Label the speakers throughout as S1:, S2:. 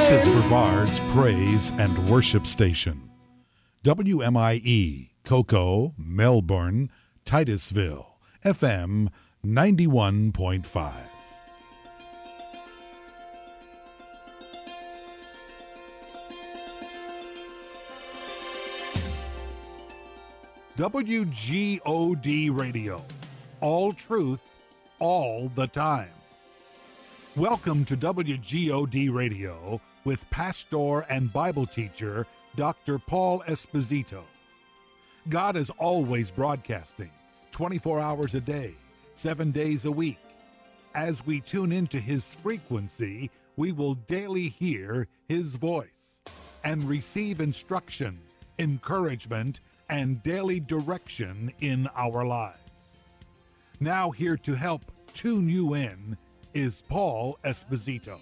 S1: This is Brevard's Praise and Worship Station. WMIE, Cocoa, Melbourne, Titusville, FM 91.5. WGOD Radio. All truth, all the time. Welcome to WGOD Radio with pastor and Bible teacher Dr. Paul Esposito. God is always broadcasting 24 hours a day, 7 days a week. As we tune into his frequency, we will daily hear his voice and receive instruction, encouragement, and daily direction in our lives. Now here to help tune you in is Paul Esposito.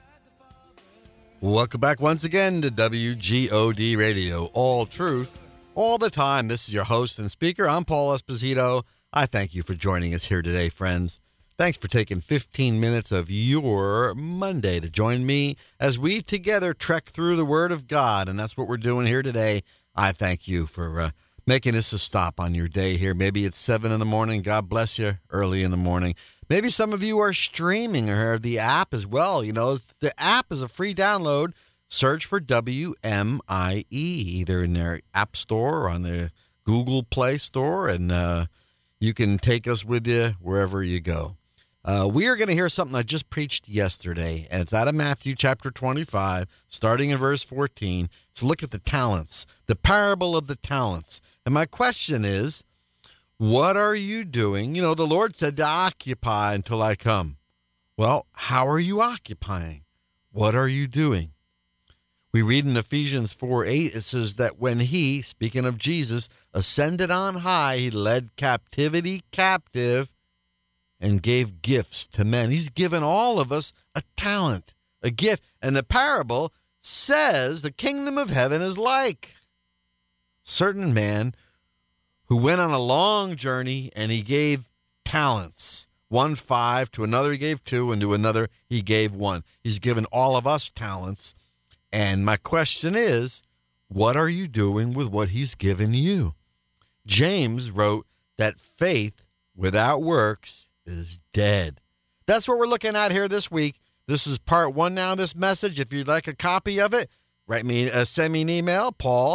S2: Welcome back once again to WGOD Radio, all truth, all the time. This is your host and speaker. I'm Paul Esposito. I thank you for joining us here today, friends. Thanks for taking 15 minutes of your Monday to join me as we together trek through the Word of God, and that's what we're doing here today. I thank you for making this a stop on your day here. Maybe it's 7 in the morning. God bless you early in the morning. Maybe some of you are streaming or have the app as well. You know, the app is a free download. Search for WMIE, either in their app store or on the Google Play Store, and you can take us with you wherever you go. We are going to hear something I just preached yesterday, and it's out of Matthew chapter 25, starting in verse 14. So look at the talents, the parable of the talents. And my question is, what are you doing? You know, the Lord said to occupy until I come. Well, how are you occupying? What are you doing? We read in Ephesians 4:8, it says that when he, speaking of Jesus, ascended on high, he led captivity captive and gave gifts to men. He's given all of us a talent, a gift. And the parable says the kingdom of heaven is like a certain man who went on a long journey and he gave talents. 1 5, to another he gave 2, and to another he gave 1. He's given all of us talents. And my question is, what are you doing with what he's given you? James wrote that faith without works is dead. That's what we're looking at here this week. This is part 1 now of this message. If you'd like a copy of it, send me an email,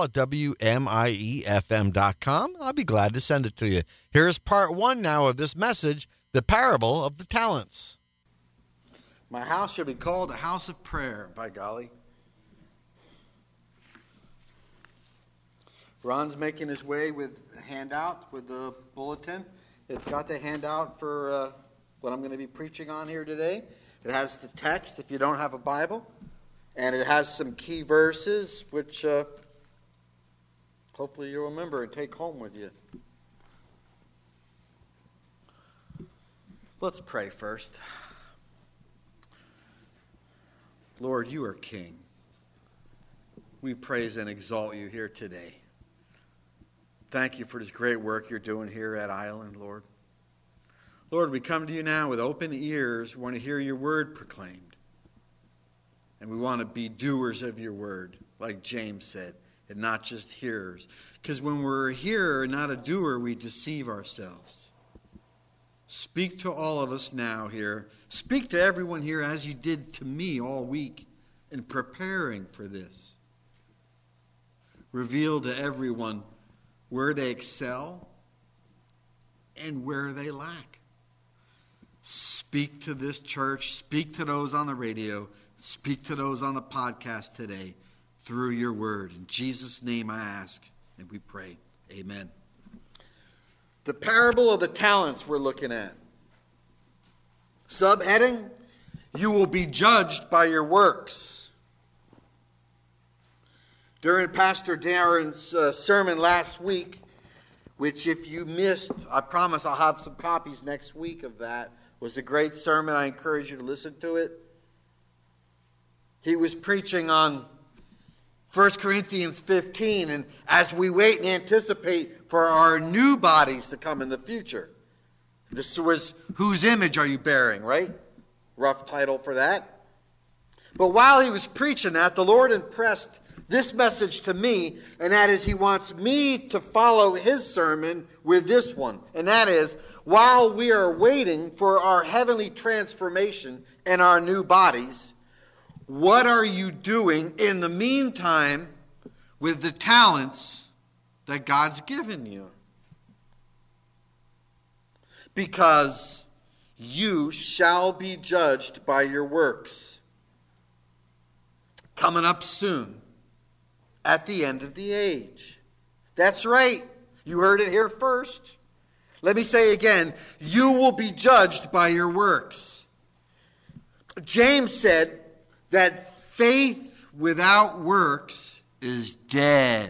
S2: paul@wmiefm.com. I'll be glad to send it to you. Here's part 1 now of this message, the parable of the talents. My house should be called a house of prayer, by golly. Ron's making his way with a handout, with the bulletin. It's got the handout for what I'm going to be preaching on here today. It has the text if you don't have a Bible. And it has some key verses, which hopefully you'll remember and take home with you. Let's pray first. Lord, you are King. We praise and exalt you here today. Thank you for this great work you're doing here at Island, Lord. Lord, we come to you now with open ears. We want to hear your word proclaimed. And we want to be doers of your word, like James said, and not just hearers. Because when we're a hearer and not a doer, we deceive ourselves. Speak to all of us now here. Speak to everyone here as you did to me all week in preparing for this. Reveal to everyone where they excel and where they lack. Speak to this church. Speak to those on the radio. Speak to those on the podcast today through your word. In Jesus' name I ask and we pray. Amen. The parable of the talents we're looking at. Subheading, you will be judged by your works. During Pastor Darren's sermon last week, which if you missed, I promise I'll have some copies next week of that, was a great sermon. I encourage you to listen to it. He was preaching on 1 Corinthians 15, and as we wait and anticipate for our new bodies to come in the future. This was, whose image are you bearing, right? Rough title for that.
S3: But while he was preaching that, the Lord impressed this message to me, and that is he wants me to follow his sermon with this one. And that is, while we are waiting for our heavenly transformation and our new bodies, what are you doing in the meantime with the talents that God's given you? Because you shall be judged by your works. Coming up soon, at the end of the age. That's right. You heard it here first. Let me say again, you will be judged by your works. James said that faith without works is dead.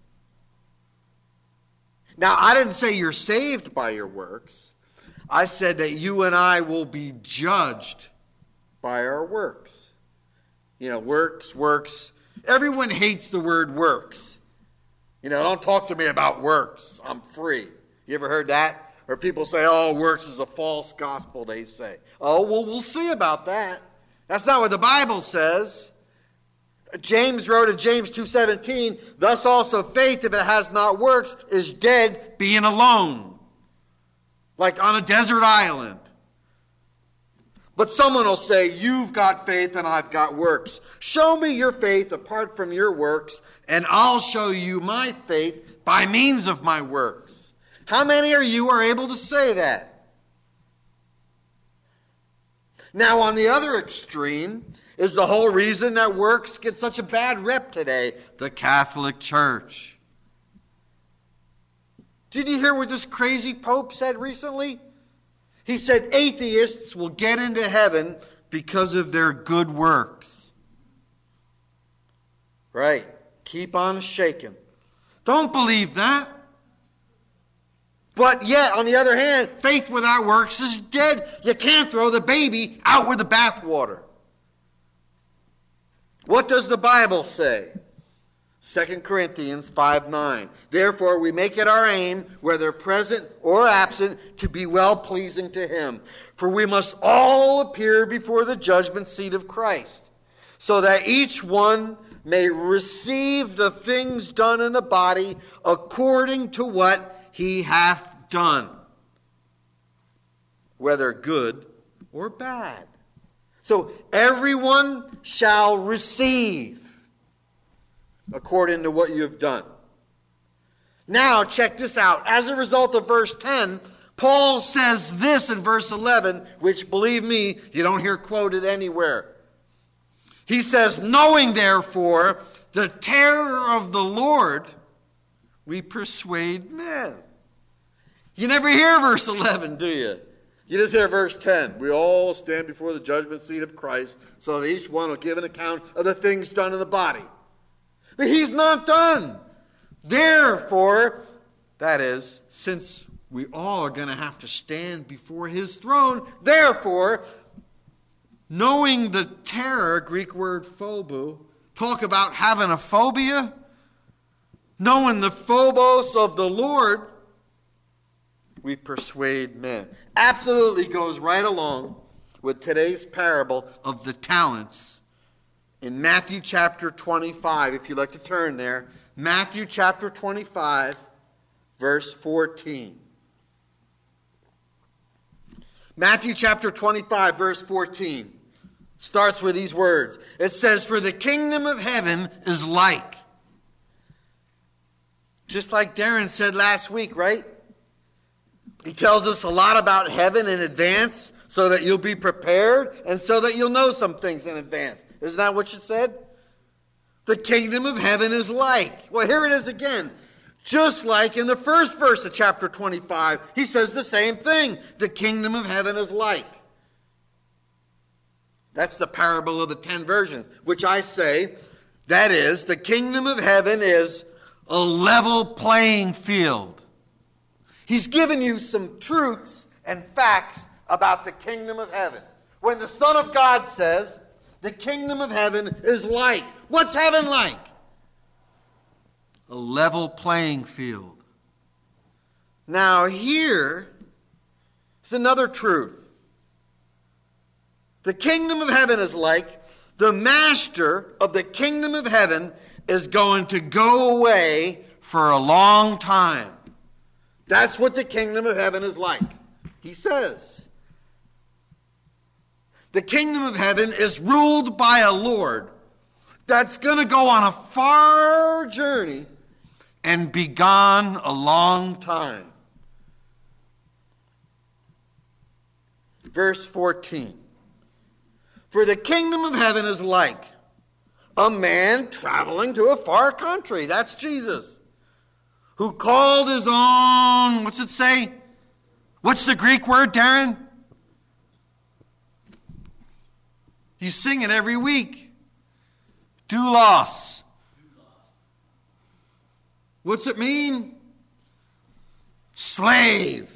S3: Now, I didn't say you're saved by your works. I said that you and I will be judged by our works. You know, works. Everyone hates the word works. You know, don't talk to me about works. I'm free. You ever heard that? Or people say, oh, works is a false gospel, they say. Oh, well, we'll see about that. That's not what the Bible says. James wrote in James 2:17, thus also faith, if it has not works, is dead, being alone. Like on a desert island. But someone will say, you've got faith and I've got works. Show me your faith apart from your works, and I'll show you my faith by means of my works. How many of you are able to say that? Now, on the other extreme is the whole reason that works get such a bad rep today, the Catholic Church. Did you hear what this crazy Pope said recently? He said atheists will get into heaven because of their good works. Right. Keep on shaking. Don't believe that. But yet, on the other hand, faith without works is dead. You can't throw the baby out with the bathwater. What does the Bible say? 2 Corinthians 5:9. Therefore, we make it our aim, whether present or absent, to be well-pleasing to him. For we must all appear before the judgment seat of Christ, so that each one may receive the things done in the body according to what he hath done, whether good or bad. So everyone shall receive according to what you have done. Now, check this out. As a result of verse 10, Paul says this in verse 11, which, believe me, you don't hear quoted anywhere. He says, knowing, therefore, the terror of the Lord, we persuade men. You never hear verse 11, do you? You just hear verse 10. We all stand before the judgment seat of Christ, so that each one will give an account of the things done in the body. But he's not done. Therefore, that is, since we all are going to have to stand before his throne, therefore, knowing the terror, Greek word phobo, talk about having a phobia, knowing the phobos of the Lord, we persuade men. Absolutely goes right along with today's parable of the talents in Matthew chapter 25, if you'd like to turn there. Matthew chapter 25, verse 14. Matthew chapter 25, verse 14 starts with these words. It says, for the kingdom of heaven is like. Just like Darren said last week, right? He tells us a lot about heaven in advance so that you'll be prepared and so that you'll know some things in advance. Isn't that what you said? The kingdom of heaven is like. Well, here it is again. Just like in the first verse of chapter 25, he says the same thing. The kingdom of heaven is like. That's the parable of the 10 virgins, which I say, that is, the kingdom of heaven is a level playing field. He's given you some truths and facts about the kingdom of heaven. When the Son of God says, the kingdom of heaven is like. What's heaven like? A level playing field. Now here is another truth. The kingdom of heaven is like The master of the kingdom of heaven is going to go away for a long time. That's what the kingdom of heaven is like. He says, the kingdom of heaven is ruled by a Lord that's going to go on a far journey and be gone a long time. Verse 14. For the kingdom of heaven is like a man traveling to a far country. That's Jesus. Who called his own, what's it say? What's the Greek word, Darren? You sing it every week. Doulos. What's it mean? Slave.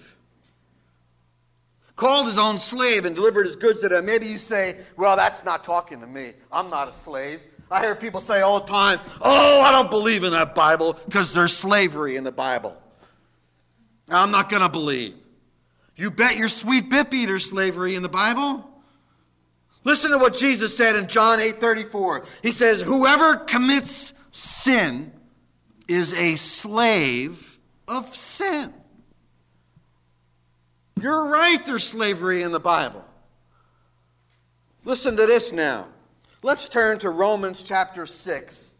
S3: Called his own slave and delivered his goods to them. Maybe you say, well, that's not talking to me. I'm not a slave. I hear people say all the time, oh, I don't believe in that Bible because there's slavery in the Bible. I'm not going to believe. You bet your sweet bippy there's slavery in the Bible. Listen to what Jesus said in John 8:34. He says, whoever commits sin is a slave of sin. You're right, there's slavery in the Bible. Listen to this now. Let's turn to Romans chapter 6,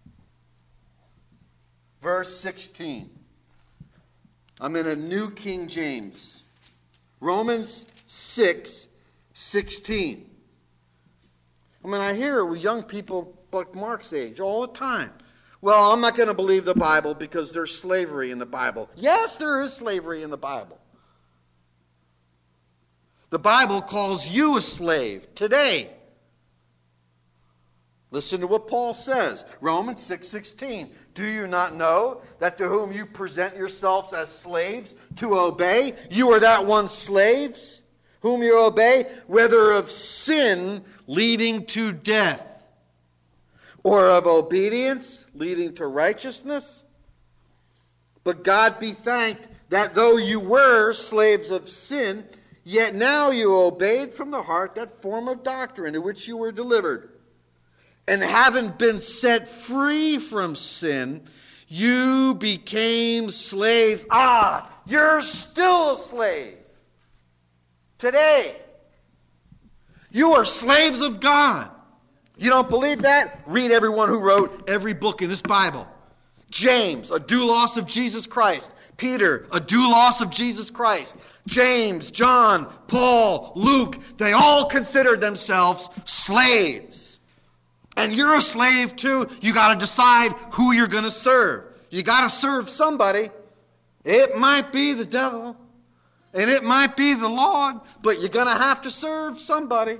S3: verse 16. I'm in a New King James. Romans 6, 16. I mean, I hear it with young people like Mark's age all the time. Well, I'm not going to believe the Bible because there's slavery in the Bible. Yes, there is slavery in the Bible. The Bible calls you a slave today. Listen to what Paul says. Romans 6:16. Do you not know that to whom you present yourselves as slaves to obey, you are that one slaves whom you obey, whether of sin leading to death or of obedience leading to righteousness? But God be thanked that though you were slaves of sin, yet now you obeyed from the heart that form of doctrine to which you were delivered. And having been set free from sin, you became slaves. You're still a slave. Today, you are slaves of God. You don't believe that? Read everyone who wrote every book in this Bible. James, a doulos of Jesus Christ. Peter, a doulos of Jesus Christ. James, John, Paul, Luke, they all considered themselves slaves. And you're a slave too. You got to decide who you're going to serve. You got to serve somebody. It might be the devil, and it might be the Lord, but you're going to have to serve somebody.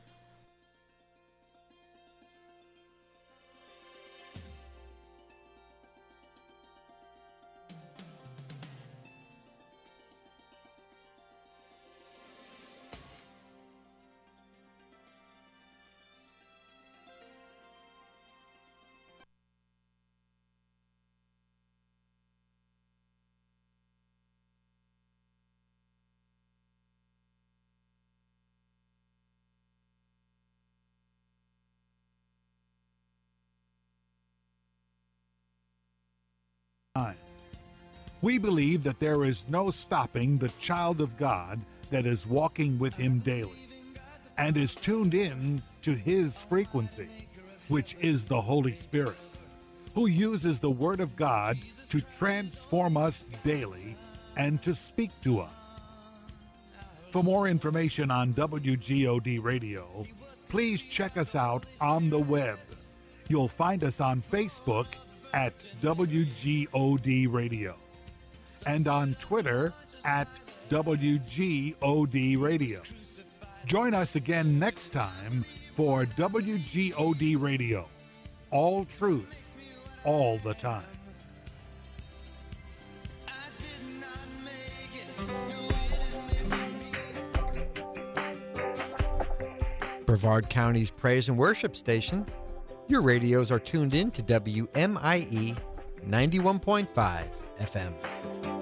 S1: We believe that there is no stopping the child of God that is walking with him daily and is tuned in to his frequency, which is the Holy Spirit, who uses the Word of God to transform us daily and to speak to us. For more information on WGOD Radio, please check us out on the web. You'll find us on Facebook at WGOD Radio and on Twitter at WGOD Radio. Join us again next time for WGOD Radio. All truth, all the time.
S2: Brevard County's praise and worship station. Your radios are tuned in to WMIE 91.5 FM.